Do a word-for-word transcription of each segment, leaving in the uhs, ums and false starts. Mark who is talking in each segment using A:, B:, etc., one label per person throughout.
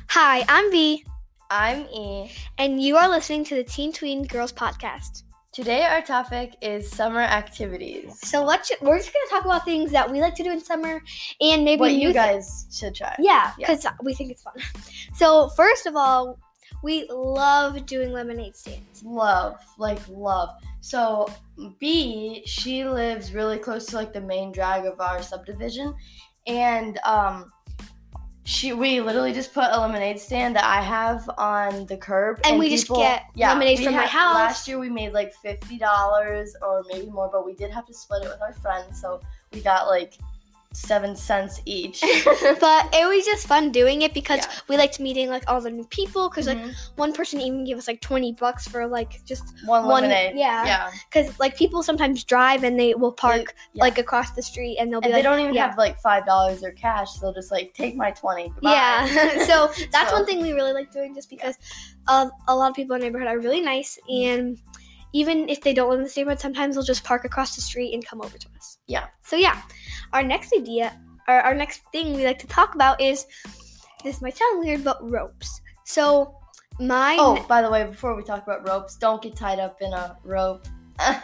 A: Hi, I'm V.
B: I'm E.
A: And you are listening to the Teen Tween Girls Podcast.
B: Today our topic is summer activities.
A: So let's we're just going to talk about things that we like to do in summer and maybe
B: what
A: you
B: you guys th- should try.
A: Yeah, because yeah. we think it's fun. So first of all, we love doing lemonade stands.
B: Love, like love. So B, she lives really close to like the main drag of our subdivision, and um. She, we literally just put a lemonade stand that I have on the curb.
A: And,
B: and
A: we
B: people,
A: just get
B: yeah,
A: lemonade from
B: had,
A: my house.
B: Last year we made like fifty dollars or maybe more, but we did have to split it with our friends. So we got like seven cents each.
A: But it was just fun doing it because
B: yeah.
A: we liked meeting like all the new people. Because
B: mm-hmm.
A: like one person even gave us like twenty bucks for like just
B: one, one lemonade.
A: Yeah.
B: Yeah.
A: Because like people sometimes drive and they will park
B: they, yeah.
A: like across the street and they'll be
B: and
A: like,
B: they don't even
A: yeah.
B: have like five dollars or cash. So they'll just like take my twenty. Goodbye.
A: Yeah. So that's
B: so.
A: one thing we really like doing just because yeah. um, a lot of people in the neighborhood are really nice. And even if they don't live in the neighborhood, sometimes they'll just park across the street and come over to us.
B: Yeah.
A: So yeah, our next idea. Our, our next thing we like to talk about is, this might sound weird, but ropes. So, my...
B: Oh, ne- by the way, before we talk about ropes, don't get tied up in a rope.
A: mm.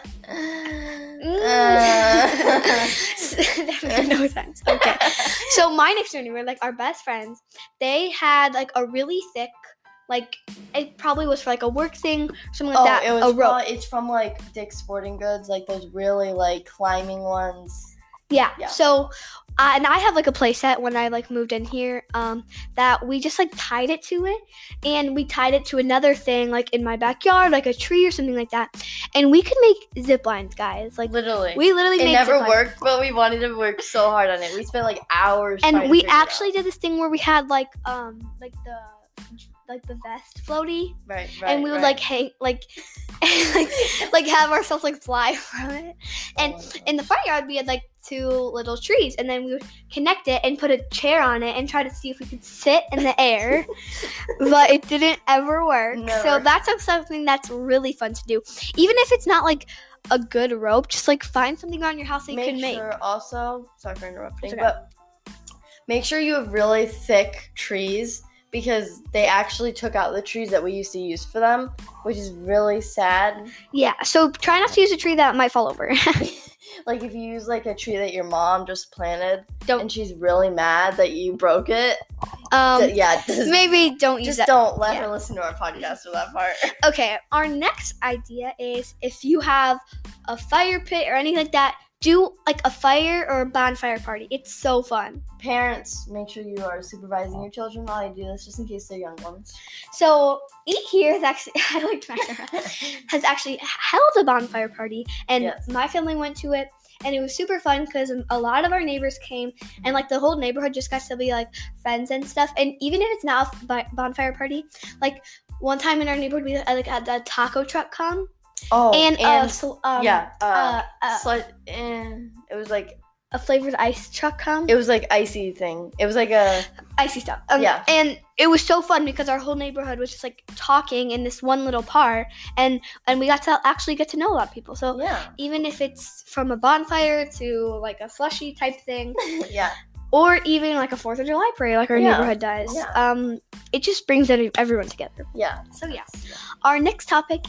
A: That made no sense. Okay. So, my next door neighbor, like our best friends, they had like a really thick, like, it probably was for like a work thing, something like
B: oh,
A: that.
B: It was
A: a rope.
B: From, it's from like Dick's Sporting Goods, like those really like climbing ones.
A: Yeah.
B: yeah.
A: So, uh, and I have like a play set when I like moved in here um, that we just like tied it to it, and we tied it to another thing like in my backyard, like a tree or something like that, and we could make zip lines, guys. Like
B: literally,
A: we literally
B: it
A: made
B: never
A: zip
B: worked, but we wanted to work so hard on it. We spent like hours,
A: and we actually did this thing where we had like um like the like the vest floaty,
B: right, right,
A: and we would
B: right.
A: like hang like. like, like have ourselves like fly from it, and
B: oh
A: in the front yard we had like two little trees, and then we would connect it and put a chair on it and try to see if we could sit in the air, but it didn't ever work.
B: Never.
A: So that's something that's really fun to do, even if it's not like a good rope. Just like find something around your house that you
B: make
A: can make.
B: Sure also, sorry for interrupting,
A: okay.
B: but make sure you have really thick trees. Because they actually took out the trees that we used to use for them, which is really sad.
A: Yeah, so try not to use a tree that might fall over.
B: Like if you use like a tree that your mom just planted,
A: don't,
B: and she's really mad that you broke it.
A: Um,
B: th- yeah, just,
A: maybe don't use
B: just
A: that.
B: don't let
A: yeah.
B: her listen to our podcast for that part.
A: Okay, our next idea is if you have a fire pit or anything like that, do like a fire or a bonfire party. It's so fun.
B: Parents, make sure you are supervising your children while you do this, just in case they're young ones.
A: So, E here is actually, I like to has actually held a bonfire party, and
B: yes.
A: my family went to it, and it was super fun because a lot of our neighbors came, and like the whole neighborhood just got to be like friends and stuff. And even if it's not a bonfire party, like one time in our neighborhood, we like had a taco truck come.
B: Oh,
A: and,
B: and
A: uh, so, um,
B: yeah, uh,
A: uh, uh,
B: sli- eh, it was like
A: a flavored ice truck come.
B: It was like icy thing. It was like a
A: icy stuff. Um,
B: yeah,
A: and it was so fun because our whole neighborhood was just like talking in this one little part, and and we got to actually get to know a lot of people. So
B: yeah,
A: even if it's from a bonfire to like a slushy type thing,
B: yeah.
A: Or even like a Fourth of July parade, like our
B: yeah.
A: neighborhood does.
B: Yeah.
A: Um, it just brings everyone together.
B: Yeah.
A: So yeah, our next topic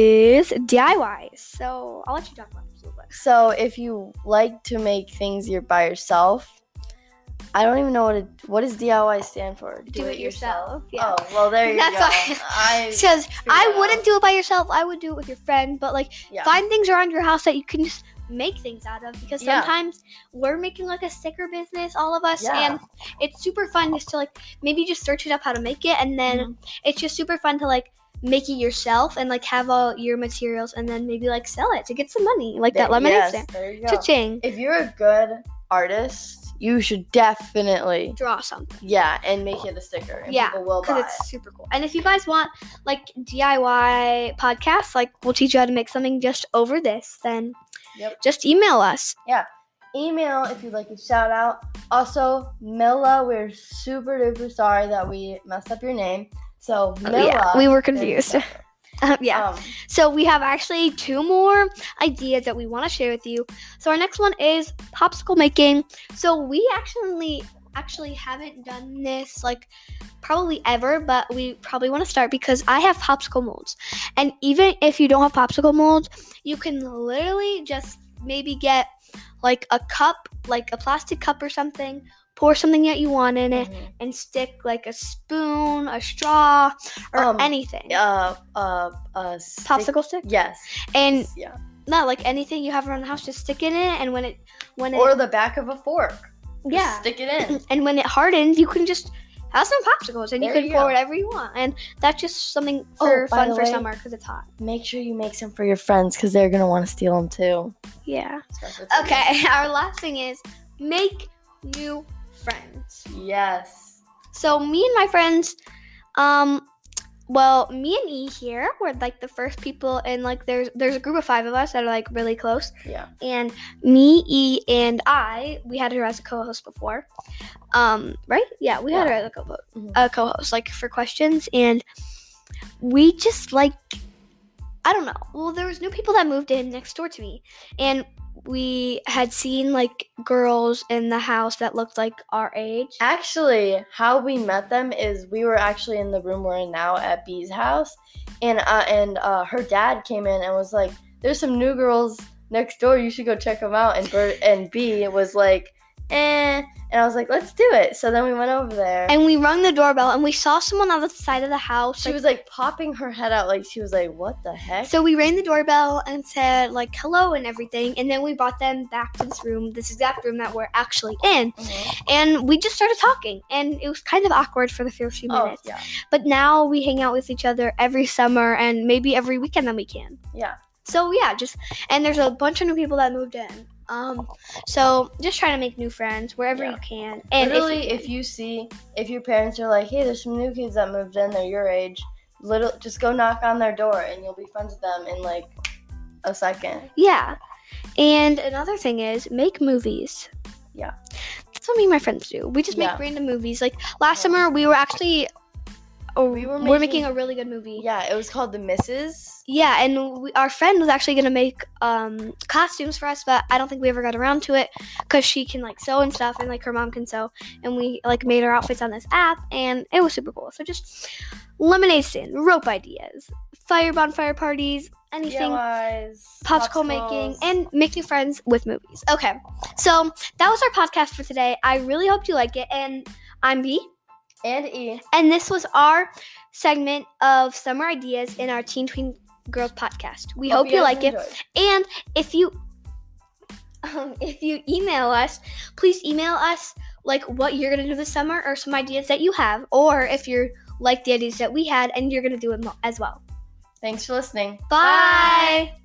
A: is D I Ys. So I'll let you talk about this a little bit.
B: So if you like to make things you're by yourself, I don't even know what it, what does D I Y stand for.
A: Do, do it yourself. yourself. Yeah.
B: Oh well, there you
A: That's
B: go.
A: I because I wouldn't do it by yourself. I would do it with your friend. But like, yeah. find things around your house that you can just make things out of, because sometimes yeah. we're making like a sticker business, all of us, yeah. and it's super fun just to like maybe just search it up how to make it, and then mm-hmm. it's just super fun to like make it yourself and like have all your materials and then maybe like sell it to get some money, like there, that lemonade
B: yes,
A: stand.
B: There you go.
A: Cha-ching.
B: If you're a good artist, you should definitely
A: draw something.
B: Yeah, and make it a sticker. And
A: yeah,
B: people will buy
A: because it's super cool. And if you guys want like D I Y podcasts, like we'll teach you how to make something just over this, then
B: yep.
A: just email us.
B: Yeah. Email if you'd like a shout out. Also, Mila, we're super duper sorry that we messed up your name. So, Mila.
A: Oh, yeah, we were confused. Um, yeah.
B: Um,
A: so we have actually two more ideas that we want to share with you. So our next one is popsicle making. So we actually actually haven't done this like probably ever, but we probably want to start because I have popsicle molds. And even if you don't have popsicle molds, you can literally just maybe get like a cup, like a plastic cup or something, pour something that you want in it, mm-hmm. and stick like a spoon, a straw, or um, anything.
B: Uh, uh, uh, stick.
A: Popsicle stick?
B: Yes.
A: And
B: yeah.
A: No, like anything you have around the house, just stick it in it, and when it, when it,
B: or the back of a fork.
A: Yeah.
B: Just stick it in.
A: And when it hardens, you can just have some popsicles, and there you can you pour go. whatever you want. And that's just something for oh, fun for way, summer because it's hot.
B: Make sure you make some for your friends because they're gonna want to steal them too.
A: Yeah. Okay. Our last thing is make new friends.
B: Yes.
A: So me and my friends, um, well, me and E here were like the first people, and like there's there's a group of five of us that are like really close.
B: Yeah.
A: And me, E, and I, we had her as a co-host before. Um, right? Yeah, we had yeah. her as a co-host, mm-hmm. a co-host, like for questions, and we just like, I don't know. Well, there was new people that moved in next door to me, and we had seen like girls in the house that looked like our age.
B: Actually, how we met them is we were actually in the room we're in now at B's house, and uh, and uh, her dad came in and was like, "There's some new girls next door. You should go check them out." And Bert and B was like, "Eh." And I was like, let's do it. So then we went over there.
A: And we rung the doorbell, and we saw someone on the side of the house.
B: She
A: like,
B: was, like, popping her head out. Like, she was like, what the heck?
A: So we rang the doorbell and said, like, hello and everything. And then we brought them back to this room, this exact room that we're actually in. Mm-hmm. And we just started talking. And it was kind of awkward for the first few minutes.
B: Oh, yeah.
A: But now we hang out with each other every summer and maybe every weekend that we can.
B: Yeah.
A: So, yeah, just – and there's a bunch of new people that moved in. Um, so just try to make new friends wherever yeah. you can.
B: And literally, if you, if you see, if your parents are like, hey, there's some new kids that moved in, they're your age, little, just go knock on their door and you'll be friends with them in like a second.
A: Yeah. And another thing is make movies.
B: Yeah.
A: That's what me and my friends do. We just yeah. make random movies. Like last yeah. summer, we were actually... Oh, we were making, we're making a really good movie.
B: Yeah, it was called The Missus
A: Yeah, and we, our friend was actually going to make um, costumes for us, but I don't think we ever got around to it because she can, like, sew and stuff, and, like, her mom can sew. And we, like, made our outfits on this app, and it was super cool. So just lemonade stand, rope ideas, fire bonfire parties, anything,
B: popsicle
A: popsicles. making, and make new friends with movies. Okay, so that was our podcast for today. I really hope you like it, and I'm B.
B: And E.
A: And this was our segment of Summer Ideas in our Teen Tween Girls podcast. We hope, hope you, you like enjoyed. it. And if you um, if you email us, please email us like what you're going to do this summer or some ideas that you have. Or if you're like the ideas that we had and you're going to do it as well.
B: Thanks for listening.
A: Bye. Bye.